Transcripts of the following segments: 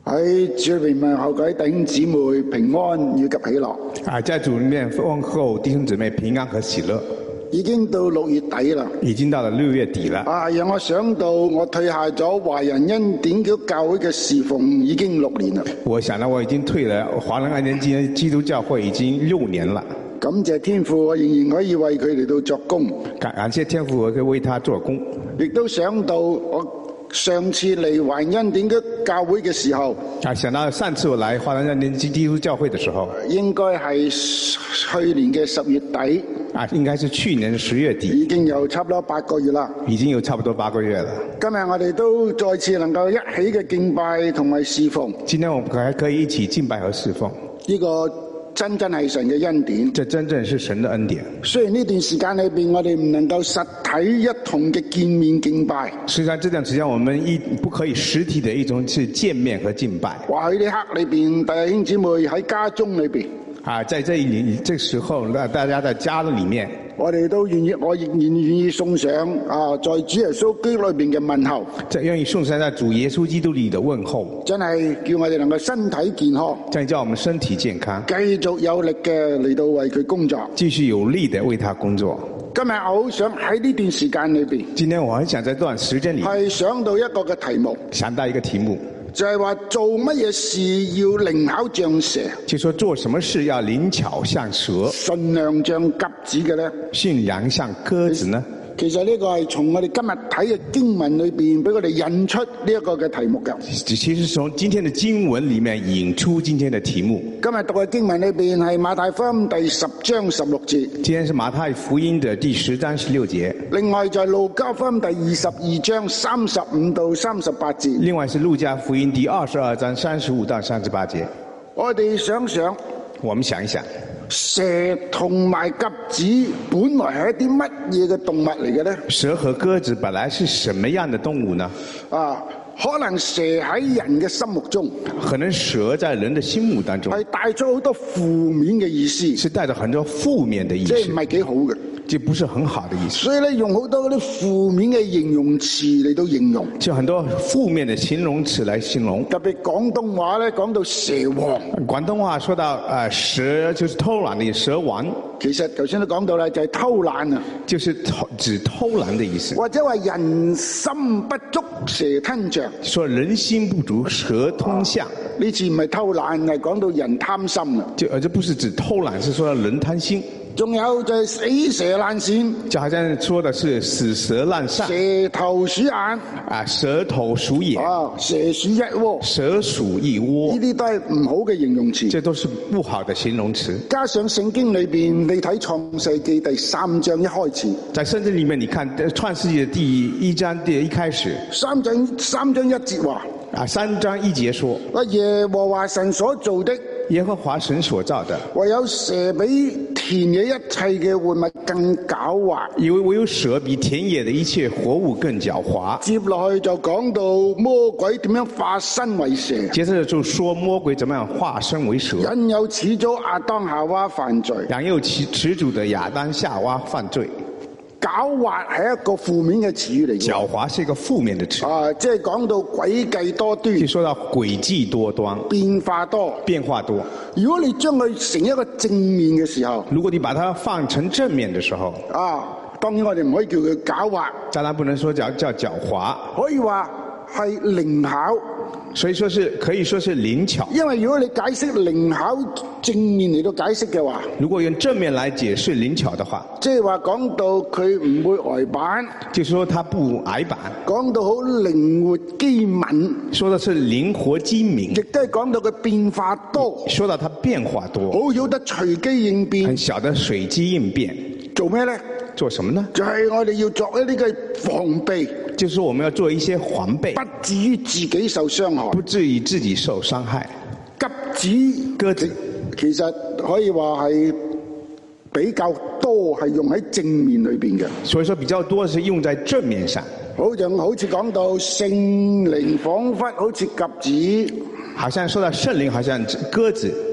喺主裏面問候各位弟兄姊妹平安以及喜樂。 在主里面問候弟兄姊妹平安和喜樂。 已經到6月底啦， 已經到了6月底了。 讓我想到我退下咗華人恩典基督教會嘅侍奉已經6年啦。 我想到我已經退了華人恩典基督教會已經6年了。 感謝天父，我仍然可以為佢嚟到作工。 感謝天父，我可以為他做工。 亦都想到我上次嚟華人恩典基督教會嘅時候， 想到上次我來華人恩典基督教會嘅時候， 應該係去年嘅10月底。 應該是去年10月底， 已經有差不多8個月啦。 已經有差不多8個月了。 今日我哋都再次能夠一起嘅敬拜同埋侍奉。 今天我們還可以一起敬拜和侍奉。 呢個真係神嘅恩典。 這真正是神的恩典。 雖然呢段時間裏邊我哋唔能夠實體一同嘅見面敬拜。 實際上這段時間我們不可以實體的一種是見面和敬拜。 或許呢刻裏邊弟兄姊妹喺家中裏邊。 在這時候，大家在家裏面， 我哋都願意，我仍然願意送上在主耶穌基督裏邊嘅問候， 願意送上在主耶穌基督裏的問候， 真係叫我哋能夠身體健康， 真係叫我們身體健康， 繼續有力嘅嚟到為佢工作， 繼續有力的為他工作。 今日我好想喺呢段時間裏邊， 今天我很想在這段時間裏， 係想到一個嘅題目， 想到一個題目。 就係話做乜嘢事要靈巧像蛇， 就說做什麼事要靈巧像蛇， 馴良像鴿子嘅咧？ 馴良像鴿子呢？ 其實呢個係從我哋今日睇嘅經文裏邊俾我哋引出呢一個嘅題目嘅。 其實從今天的經文裏面引出今天的題目。 今日讀嘅經文裏邊係馬太福音第10章16節。 今天是馬太福音的第10章16節。 另外就係路加福音第22章35到38節。 另外是路加福音第22章35到38節。 我哋想想， 我們想一想。 蛇同埋鴿子本來係一啲乜嘢嘅動物嚟嘅咧？ 蛇和鴿子本來是什麼樣的動物呢？ 可能蛇喺人嘅心目中， 可能蛇在人的心目當中係帶咗好多負面嘅意思， 是帶着很多負面的意思， 即係唔係幾好嘅。 這不是很好的意思。 所以咧，用好多嗰啲負面嘅形容詞嚟到形容， 就很多負面的形容詞來形容。特別廣東話咧，講到蛇王。 廣東話說到蛇就是偷懶的蛇王。 其實頭先都講到啦，就係偷懶啊， 就是指偷懶的意思。 或者話人心不足蛇吞象， 說人心不足蛇吞象。 呢次唔係偷懶，係講到人貪心啦。 這不是指偷懶，是說人貪心。 仲有就係死蛇爛鱔， 就好像說的是死蛇爛鱔。 蛇頭鼠眼， 蛇頭鼠眼。 蛇鼠一窩， 蛇鼠一窩。 呢啲都係唔好嘅形容詞。 這都是不好的形容詞。 加上聖經裏邊，你睇創世記第3章一開始， 在聖經裏面，你看創世記的第1章的一開始 ，3章1節話 ，3章1節說， 耶和華神所造的。 耶和華神所造的， 唯有蛇比田野一切嘅活物更狡猾。 唯有蛇比田野的一切活物更狡猾。 接落去就講到魔鬼點樣化身為蛇。 接着就說魔鬼怎麼樣化身為蛇。 引誘始祖亞當夏娃犯罪。 引誘始祖的亞當夏娃犯罪。 狡猾係一個負面嘅詞語嚟嘅。 狡猾是一個負面的詞。 即係講到詭計多端。 就說到詭計多端。 變化多。 變化多。 如果你將佢成一個正面嘅時候， 如果你把它放成正面的時候， 當然我哋唔可以叫佢狡猾。 當然不能說叫狡猾。 可以話係靈巧。 所以說可以說是靈巧。 因為如果你解釋靈巧正面嚟到解釋嘅話， 如果用正面來解釋靈巧的話， 即係話講到佢唔會呆板， 就是說他不呆板。 講到好靈活機敏， 說的是靈活機敏， 亦都係講到佢變化多， 說到他變化多， 好曉得隨機應變， 很曉得隨機應變。 做咩咧？ 做什麼呢？ 就係我哋要作一啲嘅防備， 就是我們要做一些防備， 不至於自己受傷害， 不至於自己受傷害。 鴿子其實可以話係比較多係用喺正面裏邊嘅， 所以說比較多是用在正面上。 好似講到聖靈彷彿好似鴿子， 好像說到聖靈好像鴿子。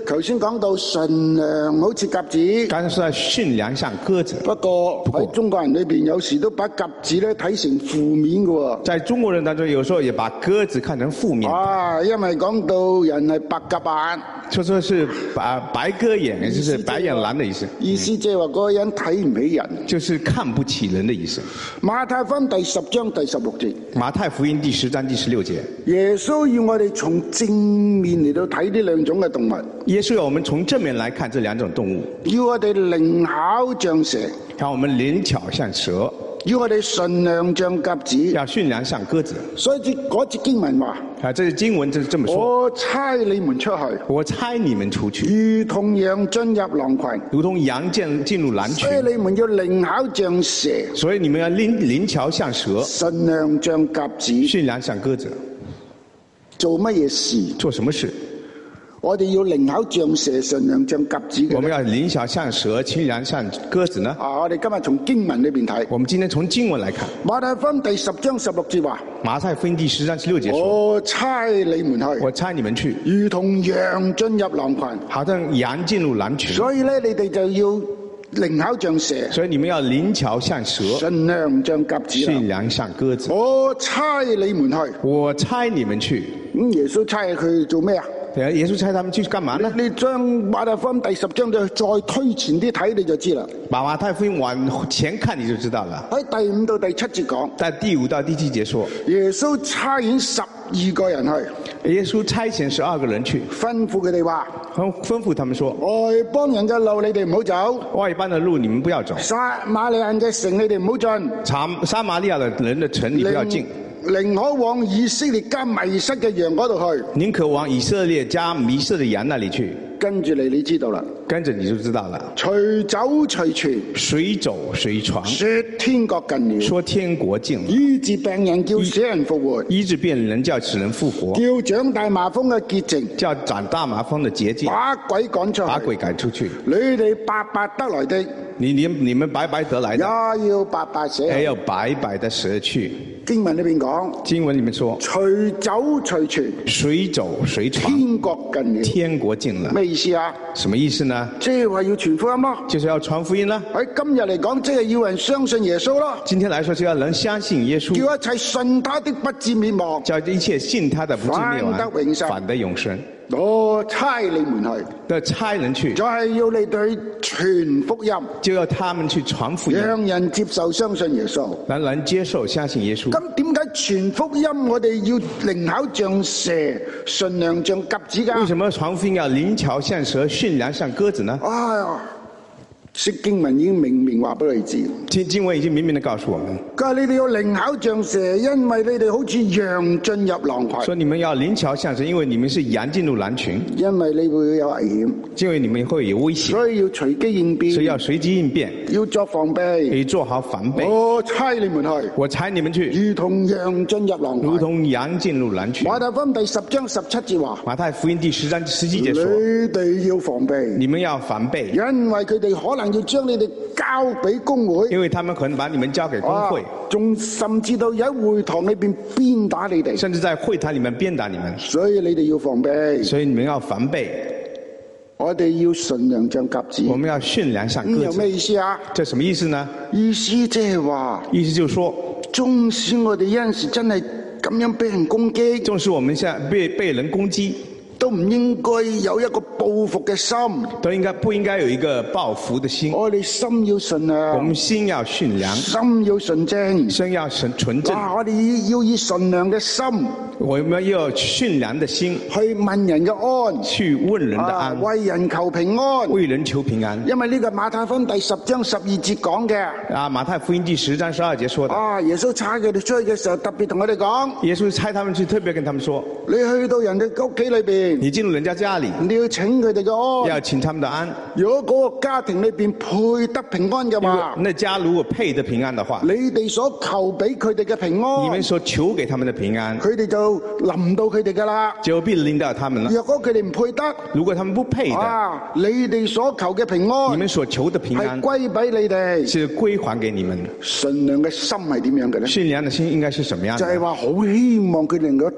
頭先講到馴良好似鴿子， 剛才說到馴良像鴿子， 不過喺中國人裏邊有時都把鴿子咧睇成負面嘅喎。 在中國人當中，有時候也把鴿子看成負面。 因為講到人係白鴿眼， 說是白鴿眼，就是白眼狼的意思。 意思即係話嗰個人睇唔起人， 就是看不起人的意思。 馬太福音第10章第16節， 馬太福音第10章第16節， 耶穌要我哋從正面嚟到睇呢兩種嘅動物。 耶穌要我們從正面來看這兩種動物， 要我哋靈巧像蛇， 讓我們靈巧像蛇， 要我哋馴良像鴿子， 要馴良像鴿子。 所以嗰節經文話， 這經文就是這麼說： 我差你們出去， 我差你們出去， 如同羊進入狼群， 如同羊進入狼群。 所以你們要靈巧像蛇， 所以你們要靈巧像蛇， 馴良像鴿子， 馴良像鴿子。 做乜嘢事？ 做什麼事？ 我哋要靈巧像蛇，馴良像鴿子嘅。 我們要靈巧像蛇，馴良像鴿子呢？ 我哋今日從經文裏邊睇。 我們今天從經文來看， 馬太福音第10章16節話： 馬太福音第10章16節說： 我差你們去， 我差你們去， 如同羊進入狼群， 好像羊進入狼群。 所以咧，你哋就要靈巧像蛇， 所以你們要靈巧像蛇， 馴良像鴿子， 馴良像鴿子。 我差你們去， 我差你們去。 耶穌差佢做咩啊？ 耶穌差他們去幹嘛呢？ 你將馬太福音第10章再推前啲睇，你就知啦。 把馬太福音往前看，你就知道了。 喺第5到第7節講， 在第5到第7節說， 耶穌差遣12個人去， 耶穌差遣12個人去， 吩咐佢哋話， 吩咐他們說， 外邦人嘅路你哋唔好走， 外邦的路你們不要走， 撒瑪利亞人嘅城你哋唔好進， 撒瑪利亞的人的城你不要進， 寧可往以色列家迷失嘅羊嗰度去， 寧可往以色列家迷失的羊那裡去。 跟住你知道啦， 跟着你就知道了。 隨走隨傳， 隨走隨傳， 說天國近了， 說天國近了， 醫治病人叫死人復活， 醫治病人叫死人復活， 叫長大麻風嘅潔淨， 叫長大麻風的潔淨， 把鬼趕出去， 把鬼趕出去。 你哋白白得來的， 你們白白得來的， 也要白白捨去， 也要白白的捨去。 經文裏邊講， 經文裡面說， 隨走隨傳， 隨走隨傳， 天國近了， 天國近了。 咩意思啊？ 什麼意思呢？ 即係話要傳福音咯， 就是要傳福音啦。 喺今日嚟講，即係要人相信耶穌咯。 今天來說，就要人相信耶穌， 叫一切信他的不至滅亡， 叫一切信他的不至滅亡，反得永生。 我差你們去， 的差人去， 就係要你對傳福音， 就要他們去傳福音， 讓人接受相信耶穌， 讓人接受相信耶穌。 咁點解傳福音我哋要靈巧像蛇，馴良像鴿子㗎？ 為什麼傳福音要靈巧像蛇，馴良像鴿子呢？ 哎呀！識經文已經明明話俾你知， 經文已經明明地告訴我們， 佢話你哋要靈巧像蛇，因為你哋好似羊進入狼群。 說你們要靈巧像蛇，因為你們是羊進入狼群， 因為你會有危險， 因為你們會有危險， 所以要隨機應變， 所以要隨機應變， 要作防備， 可以做好防備。 我差你們去， 我差你們去， 如同羊進入狼群， 如同羊進入狼群。 馬太福音第10章17節話， 馬太福音第10章17節說， 你哋要防備， 你們要防備， 因為佢哋可能要將你哋交俾公會， 因為他們可能把你們交給公會， 仲甚至到喺會堂裏邊鞭打你哋， 甚至在會堂裏面鞭打你們， 所以你哋要防備， 所以你們要防備。 我哋要馴良像鴿子， 我們要馴良像鴿子。 有咩意思啊？ 這什麼意思呢？ 意思即係話， 意思就是說， 縱使我哋有陣時真係咁樣俾人攻擊， 縱使我們現在被人攻擊， 都唔應該有一個報復嘅心， 不應該有一個報復的心。 我哋心要純良， 我們心要馴良， 心要純正， 心要純正。 我哋要以純良嘅心， 我們要馴良的心去問人嘅安， 去問人的安， 為人求平安， 為人求平安。 因為呢個馬太福音第10章12節講嘅。 馬太福音第10章12節說的。 耶穌差佢哋出去嘅時候，特別同我哋講。 耶穌差他們去，特別跟他們說： 你去到人哋屋企裏邊， 你進入人家家裏， 你要請佢哋嘅安， 要請他們的安。 如果嗰個家庭裏邊配得平安嘅話， 那家如果配得平安的話， 你哋所求俾佢哋嘅平安， 你們所求給他們的平安， 佢哋就臨到佢哋噶啦， 就必臨到他們了。 若果佢哋唔配得， 如果他們不配的， 你哋所求嘅平安， 你們所求的平安係歸俾你哋， 是歸還給你們。 馴良嘅心係點樣嘅咧？ 馴良的心應該是什麼樣的？ 就係話好希望佢哋能夠得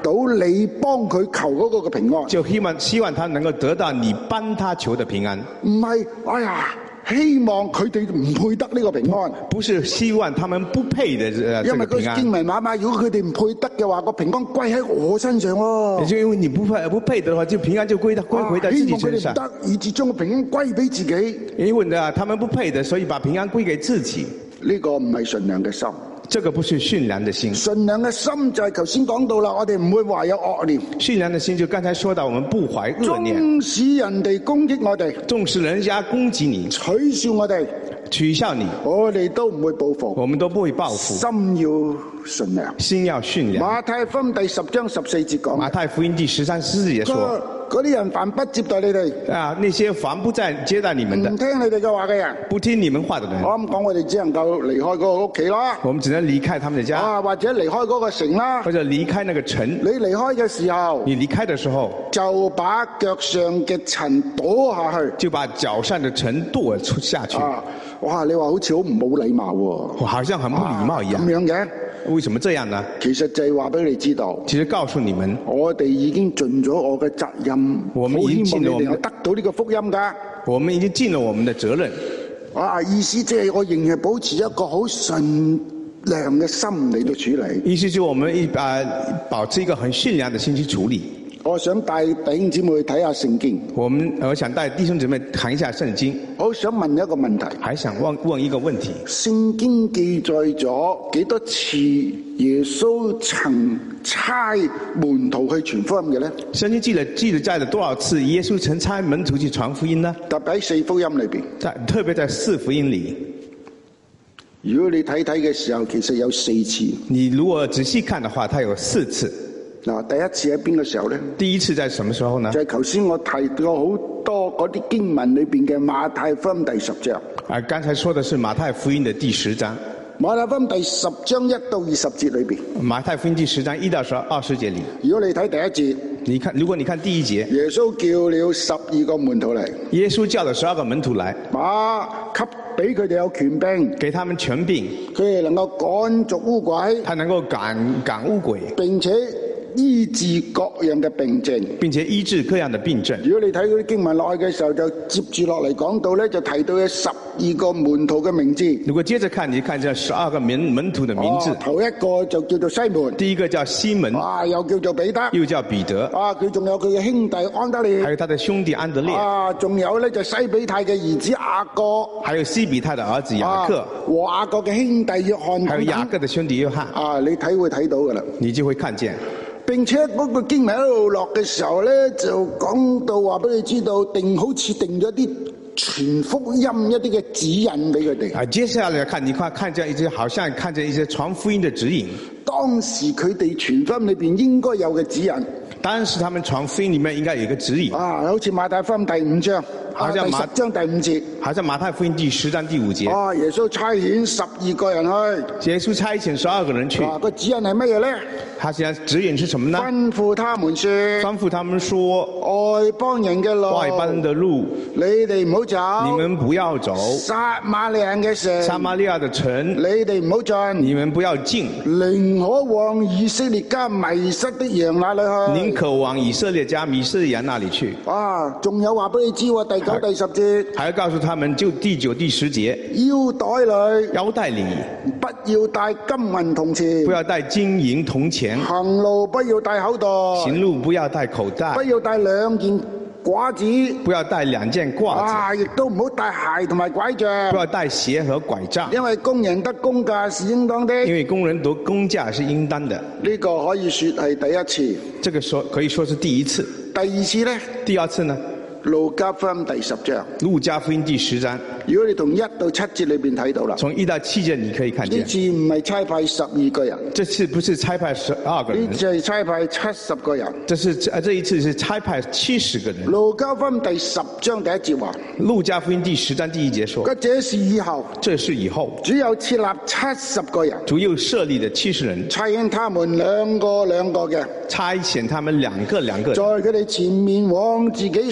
到你幫佢求嗰個嘅平安， 就希望他能夠得到你幫他求的平安， 唔係哎呀希望佢哋唔配得呢個平安， 不是希望他們不配的這因為個個平安。 經文話，如果佢哋唔配得嘅話，個平安歸喺我身上喎。 也就因為你不配的話，就平安就歸回到自己身上。 希望佢哋唔得，以致將個平安歸俾自己。 因為呢，他們不配的，所以把平安歸給自己。 呢個唔係純良嘅心。 這個不是馴良的心。 純良嘅心就係頭先講到啦，我哋唔會懷有惡念。 馴良的心就剛才說到，我們不懷惡念。 縱使人哋攻擊我哋， 縱使人家攻擊你， 取笑我哋， 取笑你， 我哋都唔會報復。 我們都不會報復。 心要純良， 心要馴良。 馬太福音第10章14節講。 馬太福音第13、14節說。 嗰啲人凡不接待你哋啊，那些凡不再接待你們的， 唔聽你哋嘅話嘅人， 不聽你們話的人， 我咁講，我哋只能夠離開嗰個屋企啦。 我們只能離開他們的家， 或者離開嗰個城啦， 或者離開那個城。 你離開嘅時候， 你離開的時候， 就把腳上嘅塵跺下去， 就把腳上的塵跺下去。 哇！你話好似好唔冇禮貌喎， 好像很不禮貌一樣。 咁樣嘅， 為什麼這樣呢？ 其實就係話俾你知道， 其實告訴你們， 我哋已經盡咗我嘅責任， 我們已經盡了我們得到呢個福音噶。我們已經盡了我們的責任。 意思即係我仍然保持一個好純良嘅心嚟到處理。 意思就是我們保持一個很馴良的心去處理。 我想帶弟兄姊妹去睇下聖經。 我想帶弟兄姊妹看一下聖經。 我想問一個問題。 還想問一個問題。 聖經記載咗幾多次耶穌曾差門徒去傳福音嘅呢？ 聖經記載了多少次耶穌曾差門徒去傳福音呢？ 特別喺4福音裏邊。 特別在4福音裏。 如果你睇嘅時候，其實有4次。 你如果仔細看的話，它有4次。 嗱，第一次喺邊個時候呢？ 第一次在什麼時候呢？ 就係頭先我提過好多嗰啲經文裏邊嘅馬太福音第10章。 剛才說的是馬太福音的第10章。 馬太福音第10章1到20節裏邊。 馬太福音第10章1到20節裏。 如果你睇第一節， 如果你看第1節， 耶穌叫了12個門徒嚟。 耶穌叫了12個門徒來， 俾佢哋有權柄， 給他們權柄， 佢哋能夠趕逐污鬼， 他能夠趕污鬼， 並且醫治各樣嘅病症， 並且醫治各樣的病症。 如果你睇嗰啲經文落去嘅時候，就接住落嚟講到咧，就提到有12個門徒嘅名字。 如果接着看，你看這12個門徒的名字。 頭一個就叫做西門， 第一個叫西門， 又叫做彼得， 又叫彼得。 佢仲有佢嘅兄弟安德烈， 還有他的兄弟安德烈。 仲有咧就西比太嘅兒子雅各， 還有西比太的兒子雅各， 和雅各嘅兄弟約翰， 還有雅各的兄弟約翰。 你會睇到噶啦， 你就會看見。 並且嗰個經文一路落嘅時候咧，就講到話俾你知道，好似定咗啲傳福音一啲嘅指引俾佢哋。 接下來看，你看見一些，好像看見一些傳福音的指引。 當時佢哋傳福音裏邊應該有嘅指引。 當時他們傳福音裏面應該有一個指引。 好似馬太福音第5章，第10章第5節。好像馬太福音第10章第5節。 耶穌差遣12個人去。 耶穌差遣12個人去。 個指引係乜嘢咧？ 他現在指引是什麼呢？ 吩咐他們說。 吩咐他們說。 外邦人嘅路。 外邦人的路。 你哋唔好走。 你們不要走。 撒瑪利亞嘅城。 撒瑪利亞的城。 你哋唔好進。 你們不要進。 寧可往以色列家迷失的羊那裏去。 寧可往以色列家迷失的羊那裏去。 仲有話俾你知喎，第9、第10節。 還要告訴他們，就第9、第10節。 腰帶裏不要帶金銀銅錢。 不要帶金銀銅錢。 行路不要帶口袋。 行路不要帶口袋。 不要帶2件褂子。 不要帶2件褂子。 亦都唔好帶鞋同埋拐杖。 不要帶鞋和拐杖。 因為工人得工價是應當的。 因為工人得工價是應當的。 呢個可以說係第一次。 這個可以說是第一次。 第二次呢？ 第二次呢？ 路加福音第10章。 路加福音第10章。 如果你從1到7節裏邊睇到啦。 從1到7節你可以看見。 呢次唔係差派12個人。 這次不是差派12個人。 呢次係差派70個人。 這一次是差派70個人。 路加福音第10章第1節話。 路加福音第10章第1節說。 這是以後。 這是以後。 主又設立70個人。 主又設立了70人。 差遣他們兩個嘅。 差遣他們兩個。 在佢哋前面往自己所要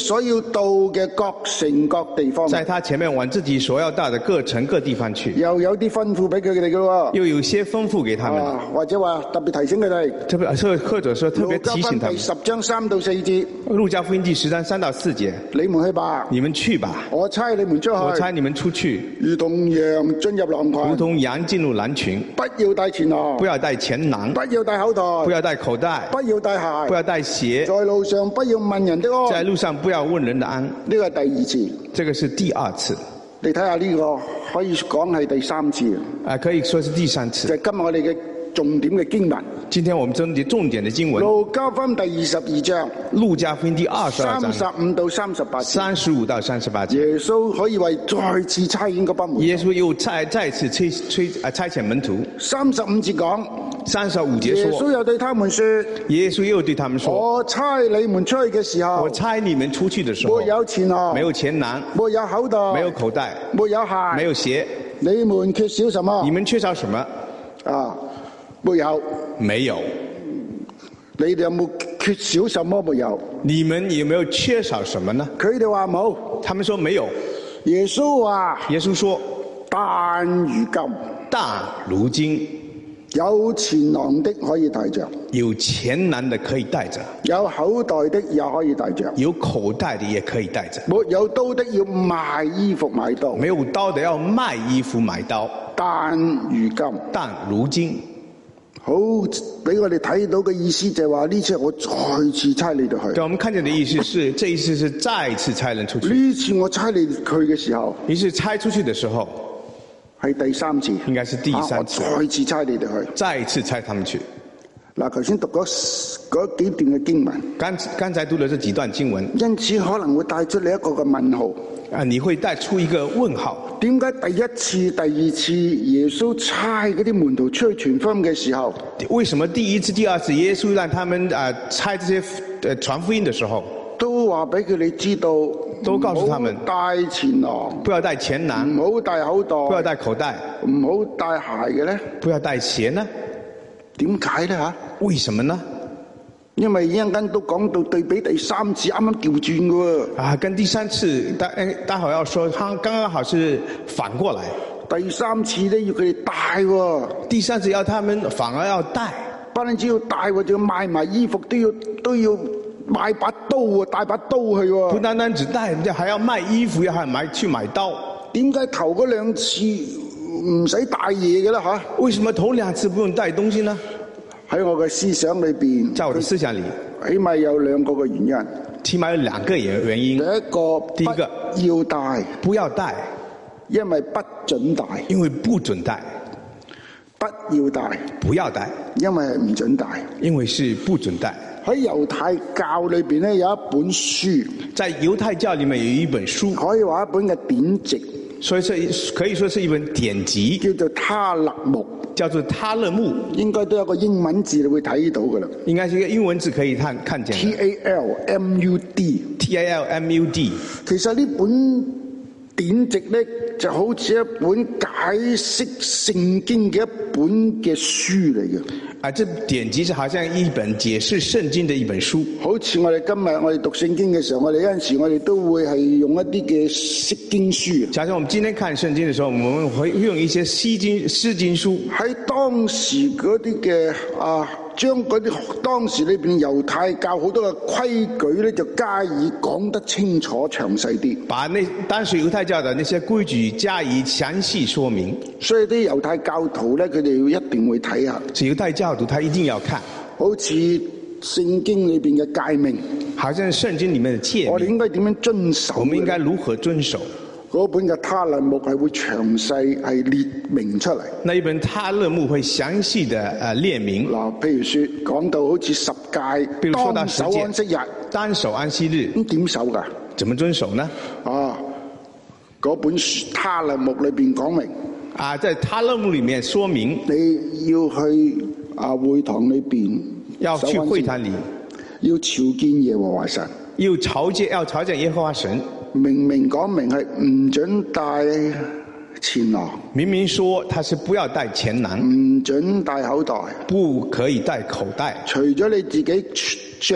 到嘅各城各地方， 在他前面往自己所要到的各城各地方去， 又有啲吩咐俾佢哋嘅喎。 又有些吩咐給他們， 或者話特別提醒佢哋。 特別或者說特別提醒他們。 第10章3到4節， 路加福音第10章3到4節， 你們去吧， 你們去吧， 我差你們出去， 我差你們出去， 如同羊進入狼群， 如同羊進入狼群， 不要帶錢囊， 不要帶錢囊， 不要帶口袋， 不要帶口袋， 不要帶鞋， 不要帶鞋， 在路上不要問人的安， 在路上不要問人的安。 呢個係第2次， 這個是第2次。 你睇下呢個可以講係第3次， 可以說是第3次。 就係今日我哋嘅重點嘅經文。 今天我們重點的經文， 路加福音第22章， 路加福音第22章 35到38節 ，35到38節。 耶穌可以為再次差遣嗰班門徒， 耶穌又再次差遣門徒。 35節講 ，35節耶穌說， 又對他們說， 耶穌又對他們說， 我差你們出去嘅時候， 我差你們出去的時候， 沒有錢囊， 沒有錢囊， 沒有口袋， 沒有口袋， 沒有鞋， 沒有鞋。 你們缺少什麼？ 你們缺少什麼？ 沒有。 沒有。 你哋有冇缺少什麼？沒有。 你們有沒有缺少什麼呢？ 佢哋話冇。 他們說沒有。 耶穌話， 耶穌說， 但如今， 但如今， 有錢囊的可以帶着， 有錢囊的可以帶着， 有口袋的也可以帶着， 有口袋的也可以帶着， 沒有刀的要賣衣服買刀， 沒有刀的要賣衣服買刀。 但如今， 但如今， 好俾我哋睇到嘅意思就係話呢次我再次差你哋去。 對，我們看見的意思是，這一次是再次差人出去。 呢次我差你去嘅時候， 你是差出去的時候， 係第3次， 應該是第3次。 我再次差你哋去， 再一次差他們去。 嗱，頭先讀嗰幾段嘅經文， 剛才讀了這幾段經文， 因此可能會帶出你一個嘅問號。 你會帶出一個問號。 點解第1次、第2次耶穌差嗰啲門徒出去傳福音嘅時候， 為什麼第1次、第2次耶穌讓他們差這些傳福音的時候， 都話俾佢哋知道， 都告訴他們唔好帶錢囊， 不要帶錢囊， 唔好帶口袋， 不要帶口袋， 唔好帶鞋嘅咧？ 不要帶鞋呢？ 點解咧嚇？ 為什麼呢？ 因為一陣間都講到對比第3次啱啱調轉嘅喎。 跟第3次待會要說，剛剛好是反過來。 第3次咧要佢哋帶喎， 第3次要他們反而要帶。 不單止要帶喎，仲要賣埋衣服，都要買把刀喎，帶把刀去喎。 不單單只帶，還要賣衣服，去買刀。 點解頭嗰2次唔使帶嘢嘅咧嚇？ 為什麼頭2次不用帶東西呢？ 喺我嘅思想裏邊， 在我的思想裏， 起碼有2個嘅原因。 起碼有2個原因。第一個要帶， 不要帶， 因為不准帶。 因為不准帶。 不要帶， 不要帶， 因為唔准帶。 因為是不准帶。 喺猶太教裏邊咧有一本書， 在猶太教裏面有一本書， 可以話一本嘅典籍， 所以可以說是一本典籍， 叫做他勒木。 叫做他勒木， 應該都有個英文字你會睇到噶啦。 應該是一個英文字可以看見。TALMUD。其實呢本典籍咧就好似一本解釋聖經嘅一本嘅書嚟嘅。 這典籍是好像一本解釋聖經的一本書。好似我哋今日我哋讀聖經嘅時候，我哋有陣時我哋都會係用一啲嘅釋經書。 假設我們今天看聖經的時候，我們會用一些釋經書。喺當時嗰啲嘅將嗰啲當時裏邊猶太教好多嘅規矩咧，就加以講得清楚詳細啲。把當時猶太教的那些規矩加以詳細說明。所以啲猶太教徒咧，佢哋一定會睇下。猶太教徒他一定要看。好似聖經裏邊嘅誡命，好像聖經裏面的誡命。我哋應該點樣遵守？我們應該如何遵守？嗰本嘅他勒木係會詳細係列明出嚟。那一本他勒木會詳細的列明。嗱，譬如說講到好似10誡，比如說到10誡，當守安息日，單守安息日。咁點守㗎？怎麼遵守呢？嗰本他勒木裏邊講明。在他勒木裏面說明，你要去會堂裏邊，要去會堂裏，要朝見耶和華神，要朝見耶和華神。明明講明係唔准帶錢囊，明明說他是不要帶錢囊，唔准帶口袋，不可以帶口袋。除咗你自己着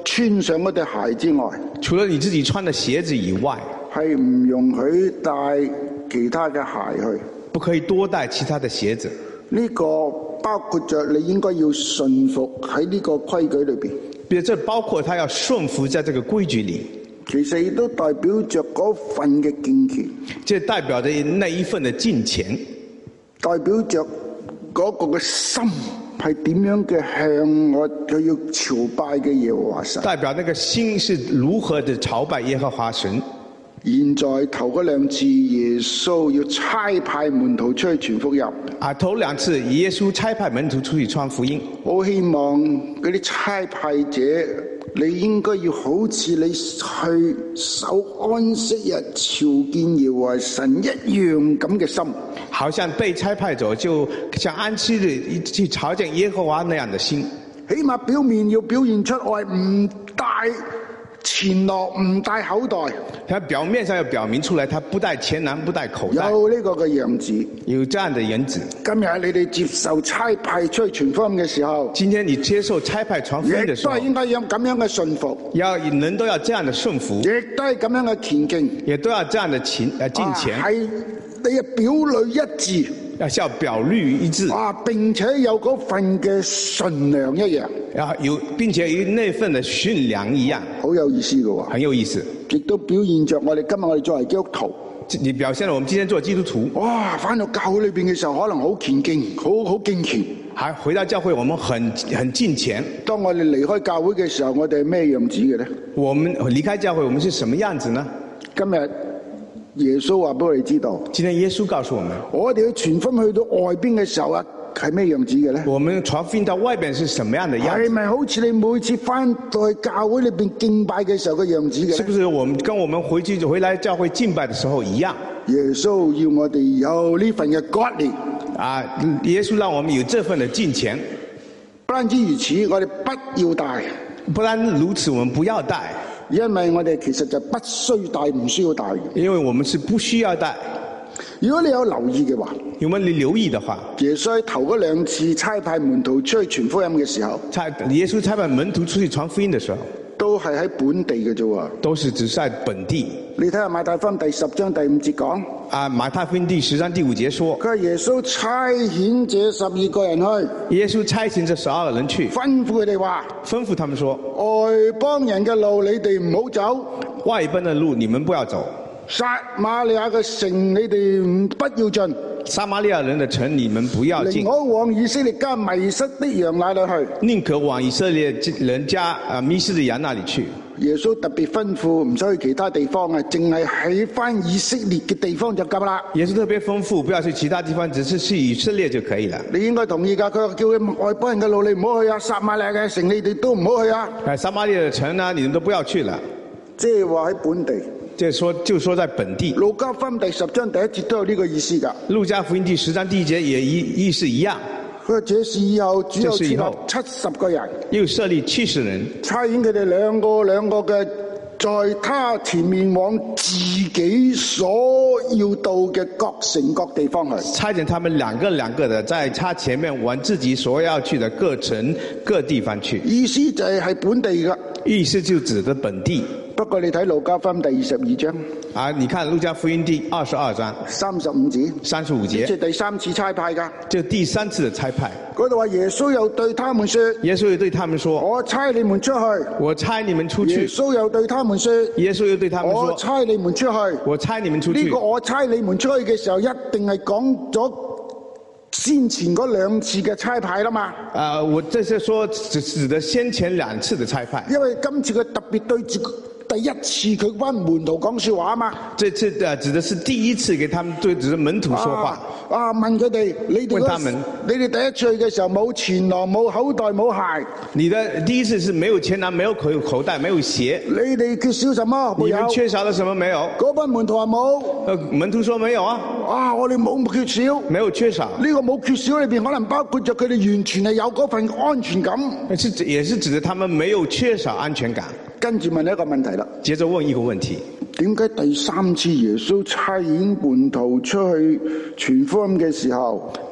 穿上嗰對鞋之外， 除了你自己穿的鞋子以外， 係唔容許帶其他嘅鞋去。 不可以多帶其他的鞋子。 呢個包括着你應該要順服喺呢個規矩裏邊。 比如這包括他要順服在這個規矩裏， 其實亦都代表着嗰份嘅敬虔， 這代表着那一份的敬虔， 代表着嗰個嘅心係點樣嘅向我佢要朝拜嘅耶和華神。 代表那個心是如何的朝拜耶和華神。 現在頭嗰兩次耶穌要差派門徒出去傳福音， 頭兩次耶穌差派門徒出去傳福音， 我希望嗰啲差派者，你應該要好似你去守安息日朝見耶和華神一樣咁嘅心， 好像被差派者就像安息日去朝見耶和華那樣的心， 起碼表面要表現出外，唔帶錢囊，唔帶口袋。 他表面上要表明出來，他不帶錢囊，不帶口袋， 有呢個嘅樣子， 有這樣的樣子。 今日你哋接受差派出去傳福音嘅時候， 今天你接受差派傳福音的時候， 亦都係應該有咁樣嘅順服， 人都要這樣的順服， 亦都係咁樣嘅虔敬， 也都要這樣的敬虔。 係你嘅表裏一致， 要表裏一致。 並且有嗰份嘅純良一樣， 並且有那份的馴良一樣， 好有意思嘅喎， 很有意思。 亦都表現着我哋今日我哋作為基督徒， 你表現了我們今天做基督徒。 返到教會裏邊嘅時候，可能好虔敬，好敬虔。 回到教會，我們很敬虔。 當我哋離開教會嘅時候，我哋係咩樣子嘅呢？我們離開教會，我們是什麼樣子呢？ 今日耶穌話俾我哋知道， 今天耶穌告訴我們， 我哋去傳福音去到外邊嘅時候係咩樣子嘅呢？ 我們傳福音到外邊是什麼樣的樣子？ 係咪好似你每次翻到去教會裏邊敬拜嘅時候嘅樣子嘅？ 是不是我們跟我們回來教會敬拜的時候一樣？ 耶穌要我哋有呢份嘅割裂。 耶穌讓我們有這份的敬虔。 不單止如此，我哋不要帶。 不但如此，我們不要帶， 因為我哋其實就不需帶，唔需要帶嘅。 因為我們是不需要帶。 如果你有留意嘅話， 如果你留意的話， 耶穌喺頭嗰兩次差派門徒出去傳福音嘅時候， 耶穌差派門徒出去傳福音嘅時候， 都係喺本地嘅啫喎， 都是只在本地。 你睇下馬太福音第10章第5節講， 馬太福音第10章第5節說， 佢係耶穌差遣這12個人去， 耶穌差遣這12個人去， 吩咐佢哋話， 吩咐他們說， 外邦人嘅路你哋唔好走， 外邦的路你們不要走， 撒瑪利亞嘅城你哋不要進， 撒瑪利亞人的城你們不要進， 寧可往以色列家迷失的羊那裏去， 寧可往以色列人家迷失的羊那裏去。 耶穌特別吩咐唔使去其他地方，淨係喺翻以色列嘅地方就夠啦。 耶穌特別吩咐不要去其他地方，只是去以色列就可以了。 你應該同意㗎，佢話叫佢外邦人嘅路你唔好去啊，撒瑪利亞嘅城你哋都唔好去啊。 撒瑪利亞嘅城呢，你們都不要去了。 即係話喺本地。 就說在本地。 路加福音第10章第1節都有呢個意思㗎。 路加福音第10章第1節也意思一樣。 佢話這是以後主要設立70個人， 又設立70人， 差遣佢哋兩個嘅，在他前面往自己所要到嘅各城各地方去。 差遣他們兩個的，在他前面往自己所要去的各城各地方去。 意思就係本地㗎。 意思就指的本地。 不過你睇路加福音第22章你看路加福音第22章 35節， 即係第3次差派㗎， 就第3次的差派。 嗰度話耶穌又對他們說，我差你們出去， 我差你們出去。 耶穌又對他們說，我差你們出去， 我差你們出去。 呢個我差你們出去嘅時候，一定係講咗先前嗰2次嘅差派啦嘛。 我這是說指的先前2次的差派， 因為今次佢特別對住第1次佢班門徒講說話啊嘛。 這次指的是第1次給他們對着門徒說話。 問佢哋，你哋第一次去嘅時候冇錢囊、冇口袋、冇鞋。 你的第1次是沒有錢囊、沒有口袋、沒有鞋。 你哋缺少什麼？ 你們缺少了什麼沒有？ 嗰班門徒話冇。 門徒說沒有啊。 我哋冇缺少。 沒有缺少。 呢個冇缺少裏邊可能包括着佢哋完全係有嗰份安全感。 也是指的他們沒有缺少安全感。 跟住問一個問題啦。 接着問一個問題。 點解第3次耶穌差遣門徒出去傳福音嘅時候，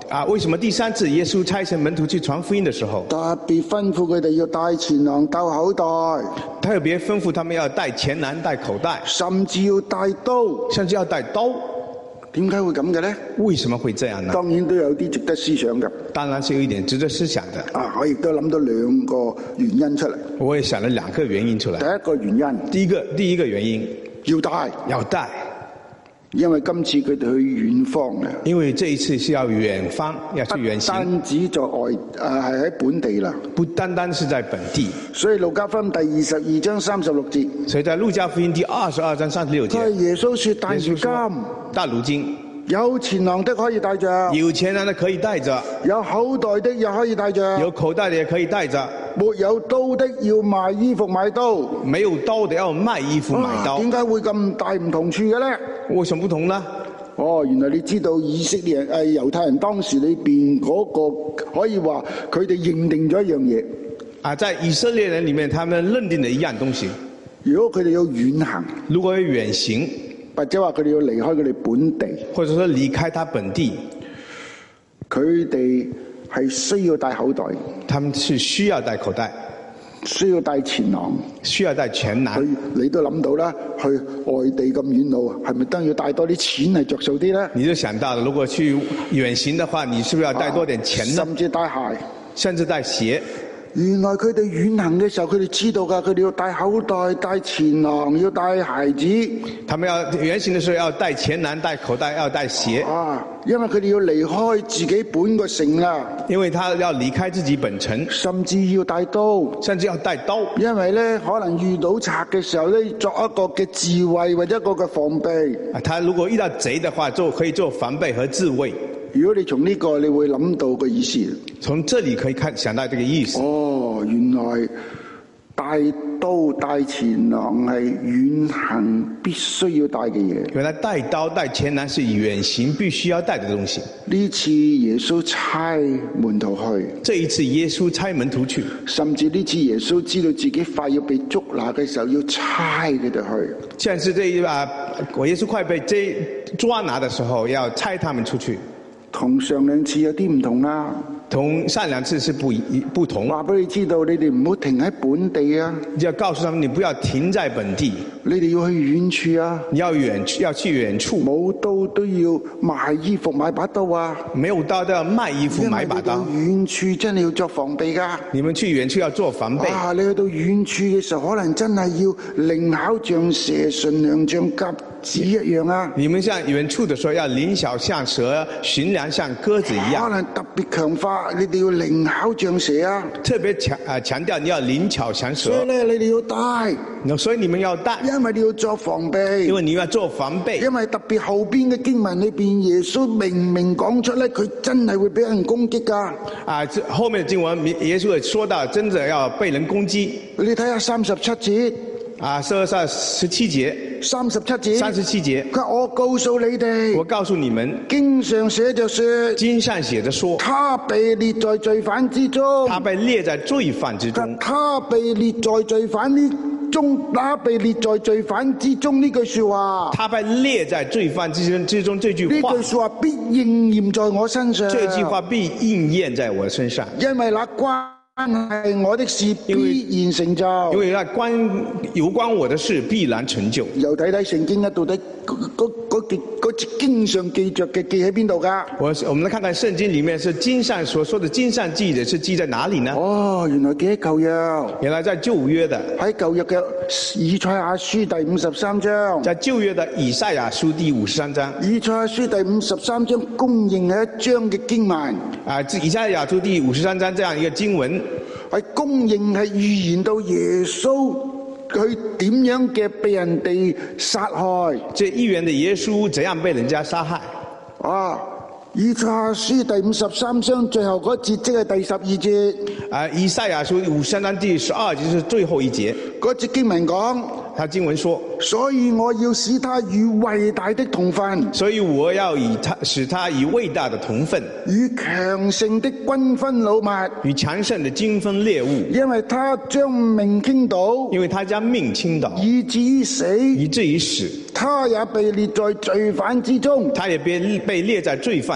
為什麼第三次耶穌差遣門徒去傳福音的時候， 特別吩咐佢哋要帶錢囊、帶口袋， 特別吩咐他們要帶錢囊、帶口袋， 甚至要帶刀， 甚至要帶刀。 點解會咁嘅呢？ 為什麼會這樣呢？ 當然都有啲值得思想嘅。 當然是有一點值得思想的。 我亦都諗到兩個原因出嚟。 我也想了兩個原因出來。 第一個原因， 第一個原因要帶， 因為今次佢哋去遠方嘅。 因為這一次是要遠方，要去遠行。 不單止在係喺本地啦， 不單單是在本地。 所以路加福音第22章36節。 所以在路加福音第22章36節。 耶穌說帶如金， 帶如金。 有錢囊的可以帶着， 有錢囊的可以帶着， 有口袋的也可以帶着， 有口袋的也可以帶着。 沒有刀的要賣衣服買刀， 沒有刀的要賣衣服買刀。 點解會咁大唔同處嘅呢？ 為什麼不同呢？ 原來你知道以色列人猶太人當時裏邊嗰個可以話佢哋認定咗一樣嘢。 在以色列人裏面，他們認定的一樣東西。 如果佢哋要遠行， 如果要遠行， 或者話佢哋要離開佢哋本地， 或者說離開他本地， 佢哋係需要帶口袋， 他們是需要帶口袋， 需要帶錢囊， 需要帶錢囊。 你都諗到啦，去外地咁遠路，係咪都要帶多啲錢係着數啲咧？ 你就想到了，如果去遠行的話，你是不是要帶多點錢呢？ 甚至帶鞋， 甚至帶鞋。 原來佢哋遠行嘅時候，佢哋知道㗎，佢哋要帶口袋、帶錢囊、要帶鞋子。 他們要遠行的時候要帶錢囊、帶口袋、要帶鞋。 因為佢哋要離開自己本個城啦。 因為他要離開自己本城， 甚至要帶刀， 甚至要帶刀。因為咧可能遇到賊嘅時候咧，作一個嘅自衛或者一個嘅防備。 他如果遇到賊的話，就可以做防備和自衛。 如果你從呢個，你會諗到個意思。 從這裡可以想到這個意思。 原來帶刀帶錢囊係遠行必須要帶嘅嘢。 原來帶刀帶錢囊是遠行必須要帶的東西。 呢次耶穌差門徒去， 這一次耶穌差門徒去， 甚至呢次耶穌知道自己快要被捉拿嘅時候，要差佢哋去。 像是耶穌快被抓拿的時候，要差他們出去。 同上兩次有啲唔同啦。 同上兩次是不同。 話俾你知道，你哋唔好停喺本地啊！ 要告訴他們，你不要停在本地， 你哋要去遠處啊！ 你要去遠處。 冇刀都要賣衣服買把刀啊！ 沒有刀都要賣衣服買把刀。 遠處真係要作防備㗎。 你們去遠處要做防備。 你去到遠處嘅時候，可能真係要靈巧像蛇，馴良像鴿子一樣啊！ 你們像遠處的時候，要靈巧像蛇，馴良像鴿子一樣。 可能特別強化，你哋要靈巧像蛇啊！ 特別強調你要靈巧像蛇。 所以咧，你哋要帶。 所以你們要帶， 因為你要做防備。 因為你要做防備。 因為特別後邊嘅經文裏邊，耶穌明明講出咧，佢真係會俾人攻擊噶。 後面的經文耶穌也說到，真的要被人攻擊。 你睇下37節。 17節。 37節。佢話我告訴你哋。 我告訴你們。 經上寫着說。 經上寫着說。 他被列在罪犯之中。 他被列在罪犯之中。 他被列在罪犯之中。他被列在罪犯之中呢句說話。 他被列在罪犯之中這句話。 呢句說話必應驗在我身上。 這句話必應驗在我身上。 因為那關係我的事必然成就。 因為那有關我的事必然成就。 又睇睇聖經咧，到底嗰節經上記着嘅記喺邊度噶？ 我們來看看聖經裏面是經上所說的經上記的是記在哪裏呢？ 原來記喺舊約。 原來在舊約的。 喺舊約嘅以賽亞書第53章。 在舊約的以賽亞書第53章。 以賽亞書第53章公認係一章嘅經文。 以賽亞書第53章這樣一個經文， 係公認係預言到耶穌佢點樣嘅被人哋殺害。 這預言的耶穌怎樣被人家殺害？ 以賽亞書第53章最後嗰節，即係第12節。 以賽亞書53章第12節是最後一節。 嗰節經文講， 他經文說， 所以我要使他與偉大的同分。 所以我要使他與偉大的同分。 與強盛的均分擄物。 與強盛的均分獵物。 因為他將命傾倒。 因為他將命傾倒。 以至於死。 以至於死。 他也被列在罪犯之中。 他也被列在罪犯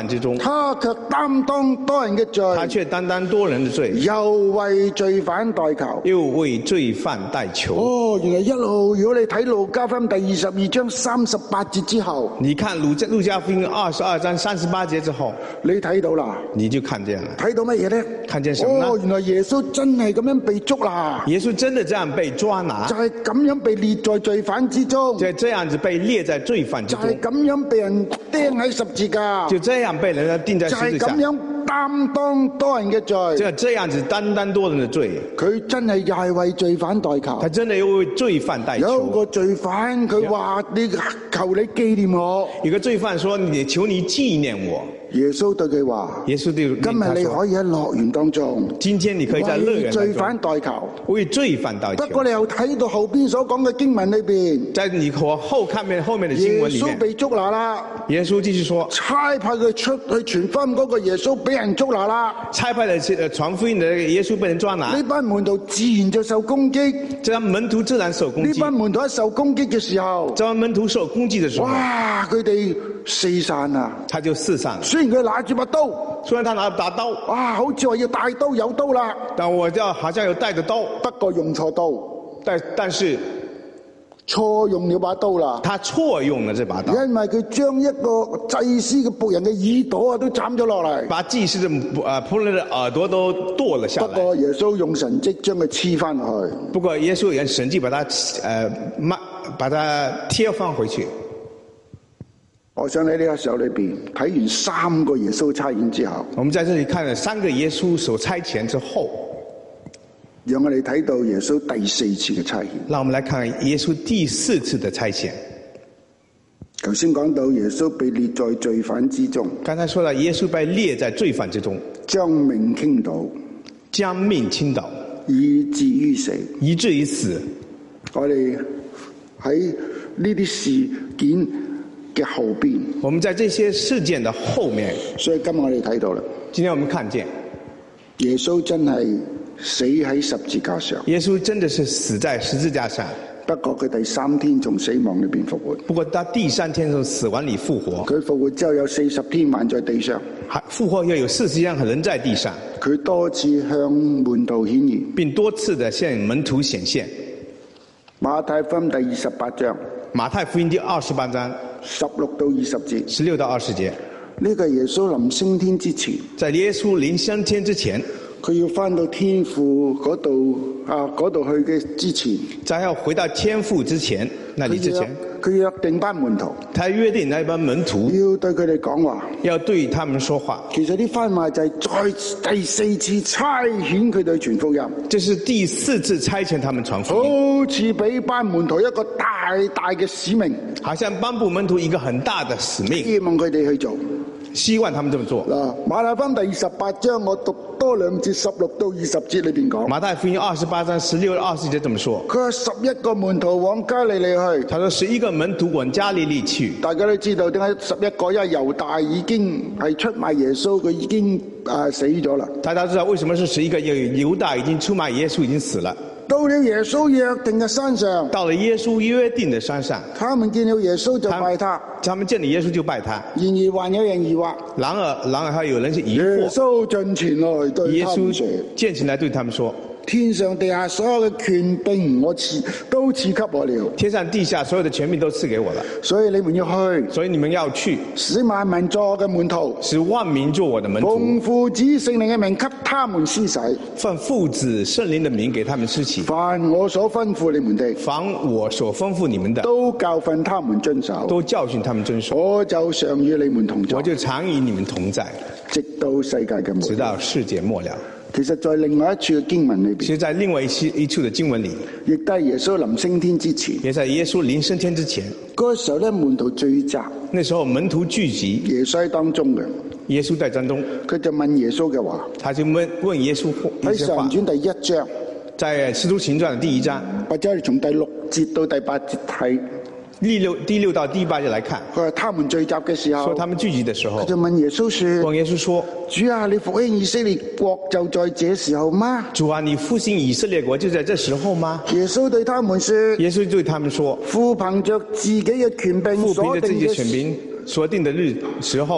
之中， 他卻擔當多人嘅他罪， 却担当多人的罪， 又為罪犯代求。 又为罪犯代求。 哦，原來一路如果你睇路加福音第22章38節之後， 你看路加福音22章38節之後， 你睇到啦， 你就看见了， 睇到乜嘢呢？ 看見什麼呢？ 哦，原來耶穌真係咁樣被捉啦， 耶穌真的這樣被抓拿就，係咁樣被列在罪犯之中， 就這樣子被列在罪犯之中， 就係咁樣被人釘喺十字架， 就這樣被人家釘在就係十字架咁，樣擔當多人嘅罪。 就這樣子擔當多人的罪， 佢真係又係為罪犯代求他。真的又為罪犯代有求。 個罪犯佢話：你求你紀念我。 有個罪犯說：你求你紀念我。 耶穌對佢話： 耶穌對今日你他說可以喺樂園當中， 今天你可以在樂為罪園當犯中代求。 為罪犯代求。 不過你又睇到後邊所講嘅經文裏邊， 在你後面的經耶文裏面， 穌被捉拿啦， 耶穌繼續說， 差派佢出去傳福音嗰個耶穌俾人捉拿啦， 差派的傳福音的耶穌被人抓拿， 呢班門徒自然就受攻擊。 這樣門徒自然受攻呢擊。 班門徒一受攻擊嘅時候， 這樣門徒受攻擊的時候， 哇！佢哋四散啊！ 他就四散了。 雖然佢拿住把刀， 雖然他拿把刀， 哇！好似話要帶刀有刀啦， 但我就好像有帶着刀， 不過用錯刀， 但是錯用了把刀啦。 他錯用了這把刀， 因為佢將一個祭司嘅僕人嘅耳朵啊都斬咗落嚟。 把祭司的僕人的耳朵都剁了下來。 不過耶穌用神蹟將佢黐翻落去。 不過耶穌用神蹟把它貼翻回去。 我想喺呢個時候裏邊睇完3個耶穌差遣之後， 我們在這裡看了3個耶穌所差遣之後， 讓我哋睇到耶穌第4次嘅差遣。 讓我們來看耶穌第4次的差遣。 頭先講到耶穌被列在罪犯之中， 剛才說了耶穌被列在罪犯之中， 將命傾倒， 將命傾倒， 以至於死。 以至於死。 我哋喺呢啲事件嘅後邊， 我們在這些事件的後面， 所以今日我哋睇到啦， 今天我們看見耶穌真係死喺十字架上。 耶穌真的是死在十字架上， 不過佢第3天從死亡裏邊復活。 不過他第3天從死亡裏復活， 佢復活之後有40天還在地上， 復活又有40天人在地上， 佢多次向門徒顯現， 並多次的向門徒顯現。 馬太福音第28章， 馬太福音第28章 16到20節 ，16到20節， 呢個耶穌臨升天之前， 在耶穌臨升天之前， 佢要翻到天父嗰度去嘅之前， 在要回到天父之前，那裡之前， 佢約定班門徒， 他約定那班門徒要對佢哋講話， 要對他們說話。 其實呢番話就係再第4次差遣佢哋傳福音， 這是第4次差遣他們傳福音， 好似俾班門徒一個大大嘅使命， 好像頒布門徒一個很大的使命， 希望佢哋去做。 希望他們這麼做。 嗱，馬太福音第28章，我讀多2節16到20節裏邊講。 馬太福音28章16到20節這麼說。 佢話11個門徒往加利利去。 他說11個門徒往加利利去。 大家都知道點解11個，因為猶大已經係出賣耶穌，佢已經死咗啦。 大家知道為什麼是11個？猶大已經出賣耶穌，已經死了。 到了耶穌約定嘅山上， 到了耶穌約定的山上， 他們見了耶穌就拜他。 他們見了耶穌就拜他。 然而還有人疑惑。 然而還有人是疑惑。 耶穌進前來對他們說， 耶穌進前來對他們說： 天上地下所有嘅權柄都賜給我了。 天上地下所有的權柄都賜給我了。 所以你們要去。 所以你們要去， 使萬民作我嘅門徒。 使萬民做我的門徒。 奉父子聖靈嘅名給他們施洗。 奉父子聖靈的名給他們施洗。 凡我所吩咐你們的， 凡我所吩咐你們的， 都教訓他們遵守。 都教訓他們遵守。 我就常與你們同在。 我就常與你們同在， 直到世界嘅末了。 直到世界末了。 其實在另外一處嘅經文裏邊， 其實在另外一處的經文裏， 亦都係耶穌臨升天之前， 也在耶穌臨升天之前。 嗰個時候咧，門徒聚集， 那時候門徒聚集， 耶穌喺當中嘅， 耶穌在當中， 佢就問耶穌嘅話， 他就問耶穌喺一些話。 上傳第1章， 在使徒行傳的第1章， 或者我哋從第6節到第8節睇。 第6到第8節來看， 佢話他們聚集嘅時候， 說他們聚集的時候， 佢就問耶穌說： 問耶穌說， 主啊，你復興以色列國就在這時候嗎？ 主啊，你復興以色列國就在這時候嗎？ 耶穌對他們說： 耶穌對他們說， 父憑着自己嘅權柄父憑所着自己的權定嘅柄所定的時候，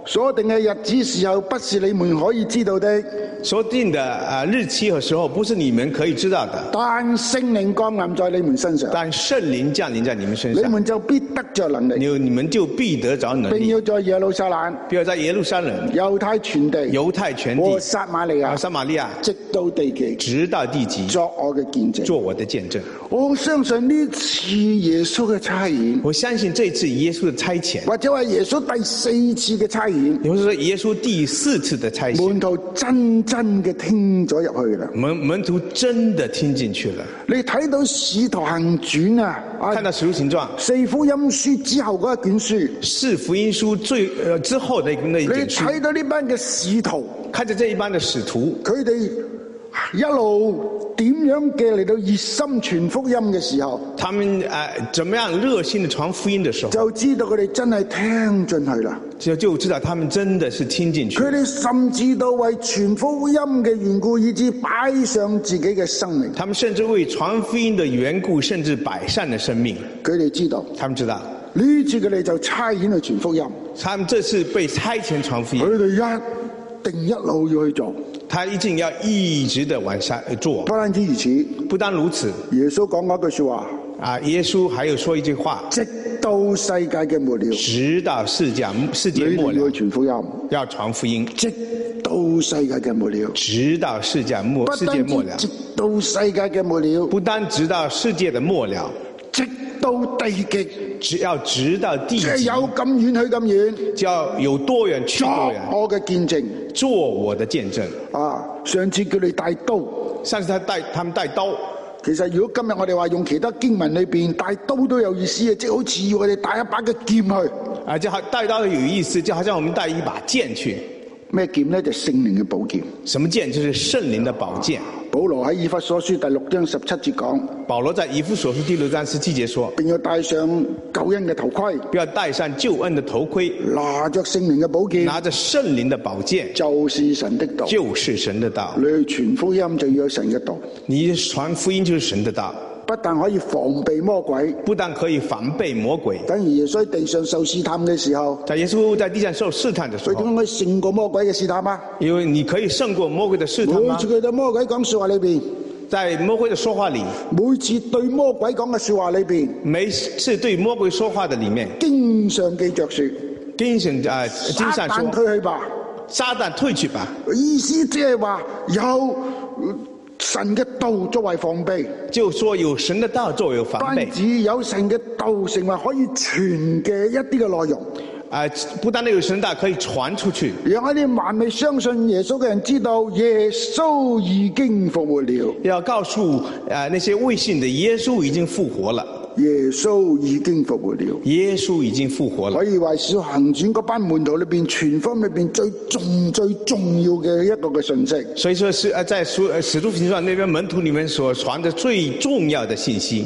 所定嘅日子時候，不是你們可以知道的。 所定的日期和時候不是你們可以知道的， 但聖靈降臨在你們身上， 但聖靈降臨在你們身上， 你們就必得着能力， 你們就必得着能力， 並要在耶路撒冷、 並要在耶路撒冷、 猶太全地、 猶太全地和撒瑪利亞，直到地極， 直到地極， 作我嘅見證， 做我的見證。 我相信呢次耶穌嘅差遣， 我相信這次耶穌的差遣， 或者話耶穌第4次嘅差遣， 或者說耶穌第4次的差遣， 門徒真嘅聽咗入去啦， 門徒真的聽進去了。 你睇到使徒行傳啊， 看到使徒行傳 4福音書之後嗰一卷書 ，4福音書之後的那一卷書， 你睇到呢班嘅使徒， 看着這一班的使徒， 佢哋一路點樣嘅嚟到熱心傳福音嘅時候， 他們怎麼樣熱心的傳福音的時候， 就知道佢哋真係聽進去啦， 就知道他們真的是聽進去。 佢哋甚至到為傳福音嘅緣故，以致擺上自己嘅生命。 他們甚至為傳福音的緣故，甚至擺上了生命。 佢哋知道， 他們知道呢次佢哋就差遣去傳福音。 他們這次被差遣傳福音， 佢哋一定一路要去做。 他一定要一直的往下做。 不單止如此， 不單如此， 耶穌講嗰句說話啊，耶穌還有說一句話： 直到世界嘅末了， 直到世界末了， 要傳福音， 要傳福音， 直到世界嘅末了， 直到世界末了， 直到世界嘅末了， 不單直到世界的末了， 直到地極， 要直到地極， 即係有咁遠去咁遠， 就要有多遠去多遠， 我嘅見證， 做我的見證。 啊，上次叫你帶刀， 上次他們帶刀。 其實如果今日我哋話用其他經文裏邊帶刀都有意思嘅，即係好似要我哋帶一把嘅劍去。 啊，就好帶刀有意思，就好像我們帶一把劍去。 咩劍呢？就聖靈嘅寶劍。 什麼劍？就是聖靈的寶劍。 保羅喺以弗所書第6章17節講。 保羅在以弗所書第6章17節說， 並要戴上救恩嘅頭盔。 不要戴上救恩的頭盔。 拿着聖靈嘅寶劍。 拿着聖靈的寶劍。 就是神的道。 就是神的道。 你傳福音就要有神嘅道。 你傳福音就是神的道。 不但可以防備魔鬼， 不但可以防備魔鬼。 等於耶穌喺地上受試探嘅時候， 在耶穌在地上受試探的時候， 佢點可以勝過魔鬼嘅試探啊？ 因為你可以勝過魔鬼的試探嗎？ 每次佢對魔鬼講說話裏邊， 在魔鬼的說話裏， 每次對魔鬼講嘅說話裏邊， 每次對魔鬼說話的裏面， 經上記着說， 經上說，撒旦退去吧， 撒旦退去吧。 意思即係話有神嘅道作為防備， 就說有神的道作為防備。 單止有神嘅道成為可以傳嘅一啲嘅內容。 不單有神道可以傳出去， 讓一啲還未相信耶穌嘅人知道耶穌已經復活了。 要告訴那些未信的耶穌已經復活了。 耶穌已經復活了。 耶穌已經復活了。 可以話使徒行傳嗰班門徒裏邊傳福音裏邊最重要嘅一個嘅信息。 所以說是在使徒行傳那邊門徒裏面所傳的最重要的信息。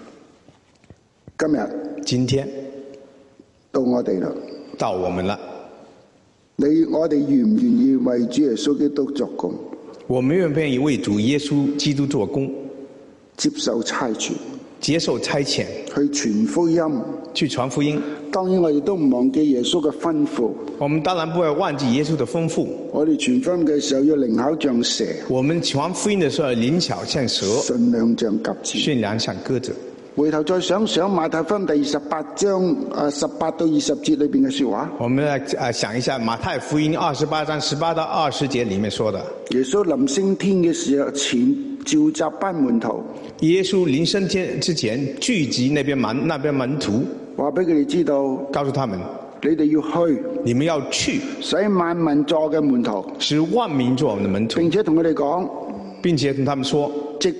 今天到我哋啦。 到我們了。 我哋願唔願意為主耶穌基督作工？ 我們願不願意為主耶穌基督做工？ 接受差遣， 接受差遣， 去傳福音， 去傳福音。 當然我哋都唔忘記耶穌嘅吩咐。 我們當然不會忘記耶穌的吩咐。 我哋傳福音嘅時候要靈巧像蛇。 我們傳福音的時候靈巧像蛇， 順良像鴿子。 馴良像鴿子。 回頭再想想馬太福音第28章18到20節裏邊嘅說話。 我們來想一下馬太福音28章18到20節裏面說的。 耶穌臨升天嘅時候前召集班門徒。 耶穌臨升天之前聚集那邊門徒， 話俾佢哋知道， 告訴他們， 你哋要去， 你們要去， 使萬民作嘅門徒， 使萬民作我們的門徒， 並且同佢哋講， 並且同他們說， 直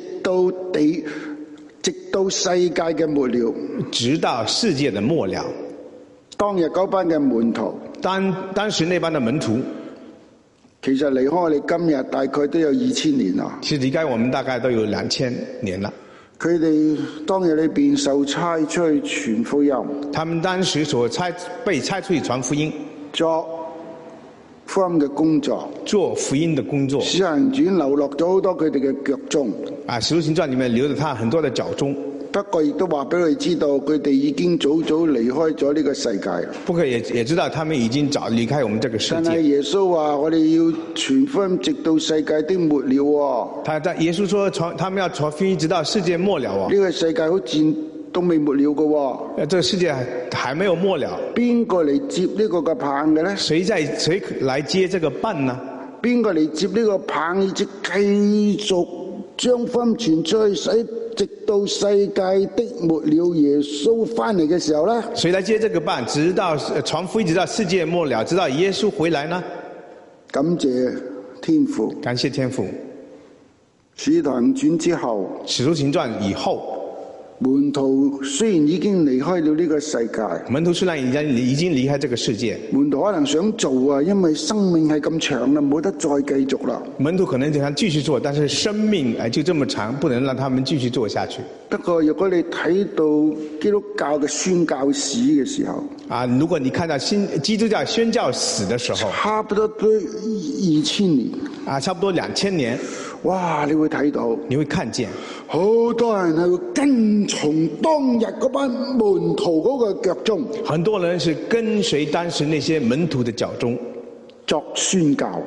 到世界嘅末了， 直到世界的末了。 當日嗰班嘅門徒， 當時那班的門徒， 其實離開我哋今日大概都有2000年啦。 其實離開我們大概都有2000年了。 佢哋當日裏邊受差出去傳福音， 他們當時被差出去傳福音， 作福音嘅工作， 做福音的工作。 使徒行傳流落咗好多佢哋嘅腳蹤。 使徒行傳裏面留咗他很多的腳蹤。 不過亦都話俾佢哋知道，佢哋已經早早離開咗呢個世界。 不過也知道他們已經早離開我們這個世界。 但係耶穌話：我哋要傳福音直到世界的末了喎。 耶穌說他們要傳福音直到世界末了喎。 呢個世界好似都未末了嘅喎。 這個世界還沒有末了。邊個嚟接呢個嘅棒嘅咧？ 誰來接這個棒呢？ 邊個嚟接呢個棒，以至繼續將福音傳出去，使直到世界的末了，耶穌翻嚟嘅時候咧？ 誰來接這個棒，直到傳福音直到世界末了，直到耶穌回來呢？ 感謝天父， 感謝天父。 使徒行傳之後， 使徒行傳以後。 門徒雖然已經離開了呢個世界， 門徒雖然已經離開這個世界， 門徒可能想做啊，因為生命係咁長啦，冇得再繼續啦。 門徒可能想繼續做，但是生命就這麼長，不能讓他們繼續做下去。 不過如果你睇到基督教嘅宣教史嘅時候， 如果你看到基督教宣教史的時候， 差不多都2000年， 差不多2000年。 哇！你會睇到， 你會看見好多人係會跟從當日嗰班門徒嗰個腳蹤， 很多人是跟隨當時那些門徒的腳蹤作宣教，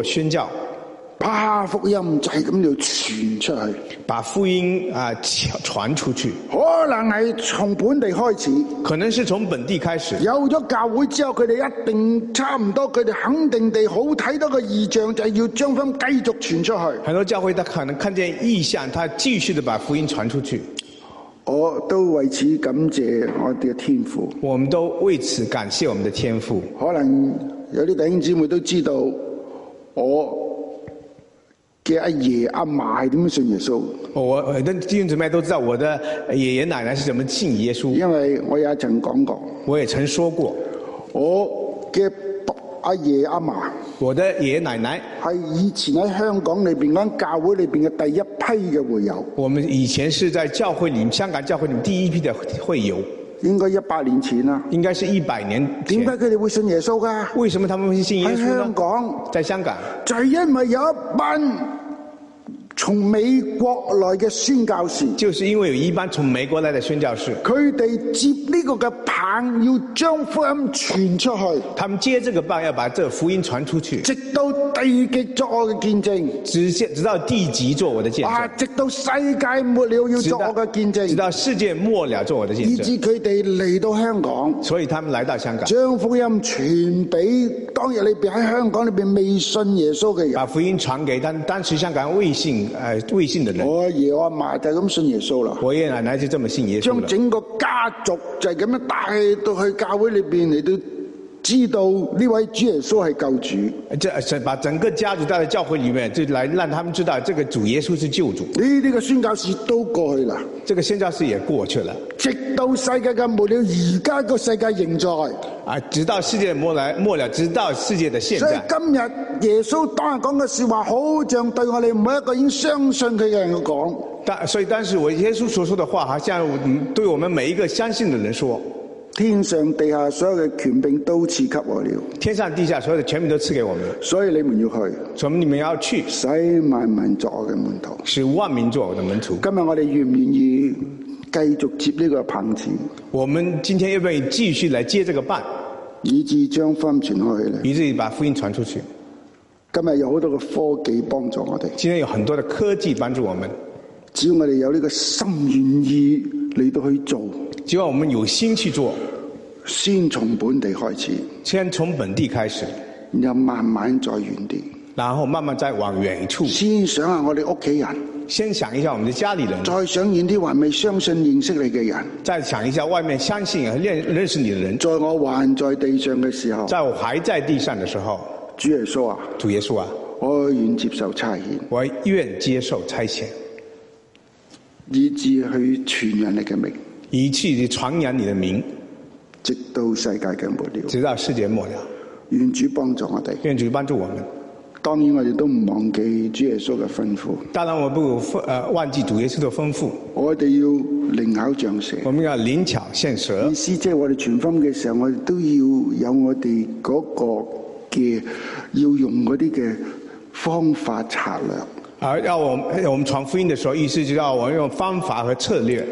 把福音就係咁樣傳出去， 把福音傳出去。 可能係從本地開始， 可能是從本地開始。 有咗教會之後，佢哋一定差唔多，佢哋肯定地好睇到個異象，就係要將福音繼續傳出去。 很多教會他可能看見異象，他繼續的把福音傳出去。 我都為此感謝我哋嘅天父。 我們都為此感謝我們的天父。 可能有啲弟兄姊妹都知道我嘅阿爺阿嫲係點樣信耶穌？我的弟兄姊妹都知道我的爺爺奶奶是怎麼信耶穌。 因為我也曾講過， 我也曾說過， 我嘅阿爺阿嫲， 我的爺爺奶奶係以前喺香港裏邊間教會裏邊嘅第一批嘅會友。 我們以前是在教會裏面，香港教會裏面第一批的會友。 應該100年前啦， 應該是100年前。 點解佢哋會信耶穌噶？ 為什麼他們會信耶穌呢？ 喺香港， 在香港， 就係因為有一班從美國來嘅宣教士， 就是因為有一班從美國來的宣教士， 佢哋接呢個嘅棒，要將福音傳出去。 他們接這個棒，要把這個福音傳出去， 直到地極作我嘅見證， 直到地極做我的見證， 直到世界末了要做我嘅見證， 直到世界末了做我的見證， 以致佢哋嚟到香港， 所以他們來到香港， 將福音傳俾當日裏邊喺香港裏邊未信耶穌嘅人， 把福音傳給當時香港未信的人。 我阿爺我阿嫲就係咁信耶穌啦， 我爺爺奶奶就這麼信耶穌， 將整個家族就係咁樣帶到去教會裏邊嚟到知道呢位主耶穌係救主， 把整個家族帶到教會裏面，就來讓他們知道這個主耶穌是救主。 呢啲嘅宣教士都過去啦， 這個宣教士也過去了， 直到世界嘅末了，而家個世界仍在。 直到世界末了，直到世界的現在。 所以今日耶穌當日講嘅說話，好像對我哋每一個已經相信佢嘅人講。 所以當時我耶穌所說的話，好像對我們每一個相信的人說。 天上地下所有嘅權柄都賜給我了。 天上地下所有的權柄都賜給我們， 所以你們要去。 所以你們要去， 使萬民作我嘅門徒。 使萬民作我的門徒。 今日我哋願唔願意繼續接呢個棒子？ 我們今天願不願意繼續來接這個棒， 以致將福音傳開去咧？ 以至於把福音傳出去。 今日有好多嘅科技幫助我哋。 今天有很多的科技幫助我們。 只要我哋有呢個心願意嚟到去做。 只要我們有心去做， 先從本地開始， 先從本地開始， 然後慢慢再遠啲， 然後慢慢再往遠處。 先想下我哋屋企人， 先想一下我們的家裏人， 再想遠啲還未相信認識你嘅人， 再想一下外面相信認識你的人。 在我還在地上嘅時候， 在我還在地上的時候， 主耶穌啊， 主耶穌啊， 我願接受差遣， 我願接受差遣， 以致去傳揚你嘅名， 以致傳揚你的名， 直到世界嘅末了， 直到世界末了。 願主幫助我哋， 願主幫助我們。 當然我哋都唔忘記主耶穌嘅吩咐， 當然我不忘記主耶穌的吩咐。我哋要靈巧像蛇， 我們要靈巧像蛇。 意思即係我哋傳福音嘅時候，我哋都要有我哋嗰個嘅要用嗰啲嘅方法策略。 要我們傳福音的時候，意思就要我們用方法和策略。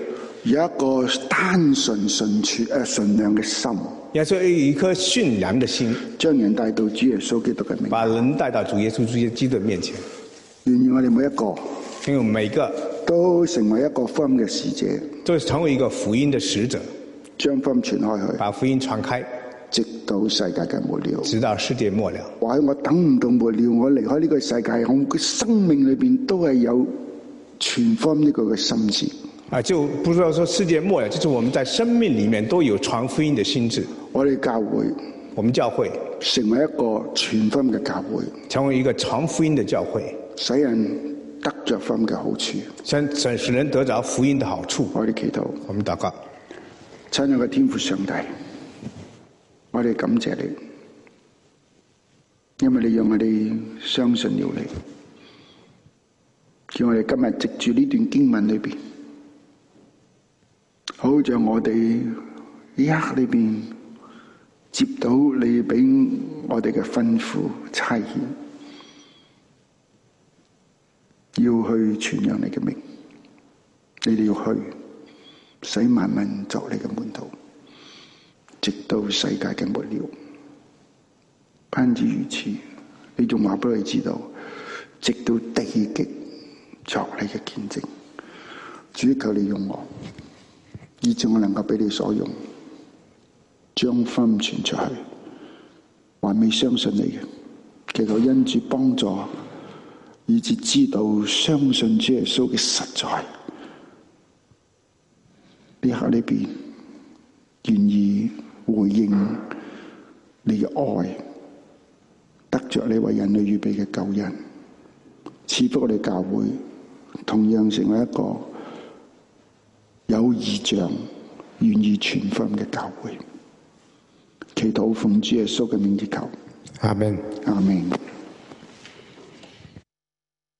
有一個單純純良嘅心， 要說有一顆馴良的心， 將人帶到主耶穌基督嘅面前， 把人帶到主耶穌基督的面前。 願我哋每一個， 因為我們每個都成為一個福音嘅使者， 都成為一個福音的使者， 將福音傳開去， 把福音傳開， 直到世界嘅末了。 直到世界末了。 或者我等唔到末了，我離開呢個世界，我嘅生命裏邊都係有傳福音呢個嘅心志。 就不知道說世界末了，就是我們在生命裡面都有傳福音的心志。 我哋教會， 我們教會成為一個傳福音嘅教會， 成為一個傳福音的教會， 使人得着福音嘅好處， 使人得着福音的好處。 我哋祈禱， 我們禱告。 親愛嘅天父上帝，我哋感謝你，因為你讓我哋相信了你，叫我哋今日藉住呢段經文裏邊，好像我哋呢刻裏邊接到你俾我哋嘅吩咐差遣，要去傳揚你嘅名，你哋要去使萬民作你嘅門徒，直到世界嘅末了。不止如此，你仲話俾我哋知道，直到地極作你嘅見證。主，求你用我，以致我能夠俾你所用，將福音傳出去。還未相信你嘅，祈求恩主幫助，以致知道相信主耶穌嘅實在。呢刻呢邊願意回應你嘅愛，得着你為人類預備嘅救恩，賜福我哋教會同樣成為一個有異象、願意傳福音嘅教會。祈禱奉主耶穌嘅名字求， 阿門， 阿門。